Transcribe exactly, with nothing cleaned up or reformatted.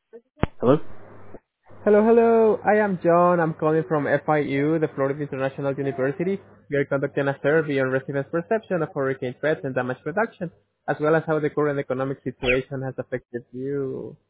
Hello? Hello, hello. I am John. I'm calling from F I U, the Florida International University. We are conducting a survey on residents' perception of hurricane threats and damage reduction, as well as how the current economic situation has affected you.